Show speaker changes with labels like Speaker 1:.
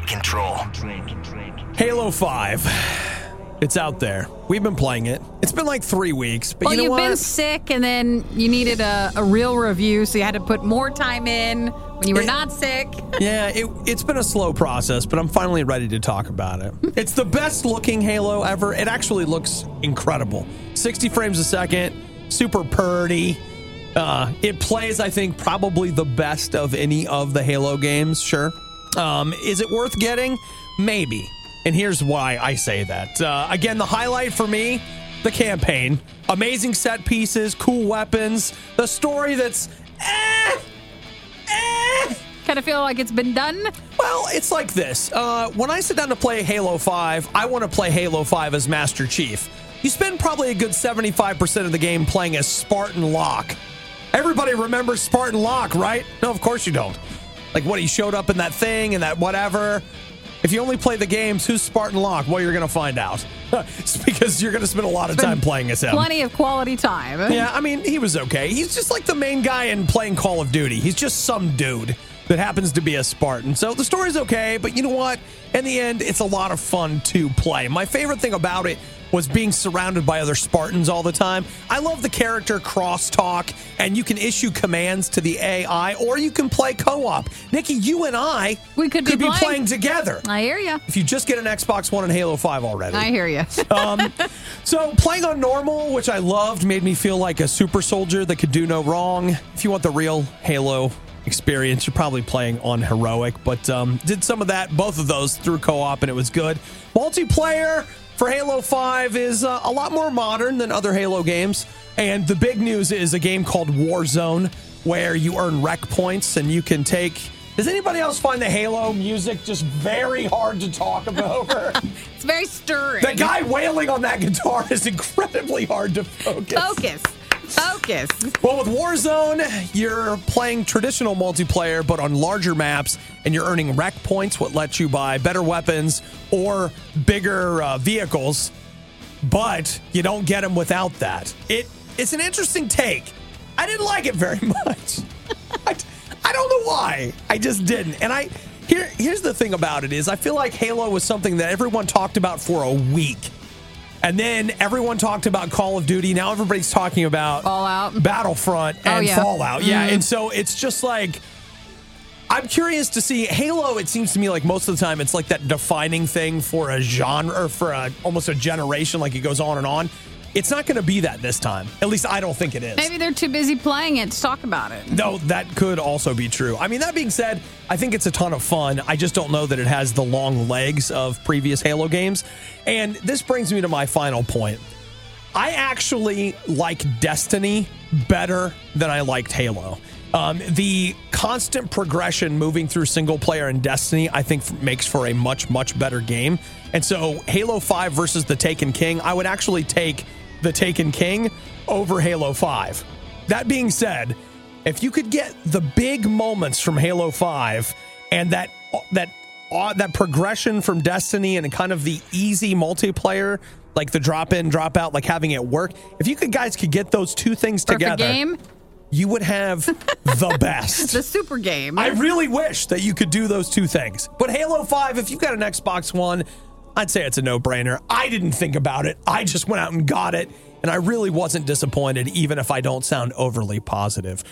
Speaker 1: control.
Speaker 2: Halo 5. It's out there. We've been playing it. It's been like 3 weeks, but
Speaker 3: Well,
Speaker 2: you know what?
Speaker 3: you've been sick, and then you needed a real review, so you had to put more time in when you were not sick.
Speaker 2: Yeah, it's been a slow process, but I'm finally ready to talk about it. It's the best looking Halo ever. It actually looks incredible. 60 frames a second, super purdy. It plays, I think, probably the best of any of the Halo games, sure. Is it worth getting? Maybe. And here's why I say that. Again, the highlight for me, the campaign. Amazing set pieces, cool weapons, the story that's
Speaker 3: Kind of feel like it's been done.
Speaker 2: Well, it's like this. When I sit down to play Halo 5, I want to play Halo 5 as Master Chief. You spend probably a good 75% of the game playing as Spartan Locke. Everybody remembers Spartan Locke, right? No, of course you don't. Like, what, he showed up in that thing and that whatever. If you only play the games, who's Spartan Locke? Well, you're going to find out. It's because you're going to spend a lot of time playing as him.
Speaker 3: Plenty of quality time.
Speaker 2: Yeah, I mean, he was okay. He's just like the main guy in playing Call of Duty. He's just some dude that happens to be a Spartan. So the story's okay, but you know what? In the end, it's a lot of fun to play. My favorite thing about it was being surrounded by other Spartans all the time. I love the character crosstalk, and you can issue commands to the AI, or you can play co-op. Nikki, you and I
Speaker 3: could be
Speaker 2: playing together.
Speaker 3: I hear you.
Speaker 2: If you just get an Xbox One and Halo 5 already.
Speaker 3: I hear you.
Speaker 2: So playing on normal, which I loved, made me feel like a super soldier that could do no wrong. If you want the real Halo experience, you're probably playing on heroic, but did some of that, both of those through co-op, and it was good. Multiplayer for Halo 5 is a lot more modern than other Halo games, and the big news is a game called Warzone, where you earn rec points and you can take... Does anybody else find the Halo music just very hard to talk about?
Speaker 3: It's very stirring.
Speaker 2: The guy wailing on that guitar is incredibly hard to focus.
Speaker 3: Focus.
Speaker 2: Well, with Warzone, you're playing traditional multiplayer, but on larger maps, and you're earning rec points, what lets you buy better weapons or bigger vehicles, but you don't get them without that. It's an interesting take. I didn't like it very much. I don't know why. I just didn't. And here's the thing about it is I feel like Halo was something that everyone talked about for a week. And then everyone talked about Call of Duty. Now everybody's talking about
Speaker 3: Fallout,
Speaker 2: Battlefront, and Fallout. Yeah, and so it's just like, I'm curious to see Halo. It seems to me like most of the time it's like that defining thing for a genre, or for almost a generation, like it goes on and on. It's not going to be that this time. At least I don't think it is.
Speaker 3: Maybe they're too busy playing it to talk about it.
Speaker 2: No, that could also be true. I mean, that being said, I think it's a ton of fun. I just don't know that it has the long legs of previous Halo games. And this brings me to my final point. I actually like Destiny better than I liked Halo. The constant progression moving through single player in Destiny, I think, makes for a much, much better game. And so Halo 5 versus the Taken King, I would actually take the Taken King over Halo 5. That being said, if you could get the big moments from Halo 5 and that progression from Destiny and kind of the easy multiplayer, like the drop in, drop out, like having it work, if you guys could get those two things together,
Speaker 3: game,
Speaker 2: you would have the best.
Speaker 3: The super game.
Speaker 2: I really wish that you could do those two things. But Halo 5, if you've got an Xbox One, I'd say it's a no-brainer. I didn't think about it. I just went out and got it, and I really wasn't disappointed, even if I don't sound overly positive.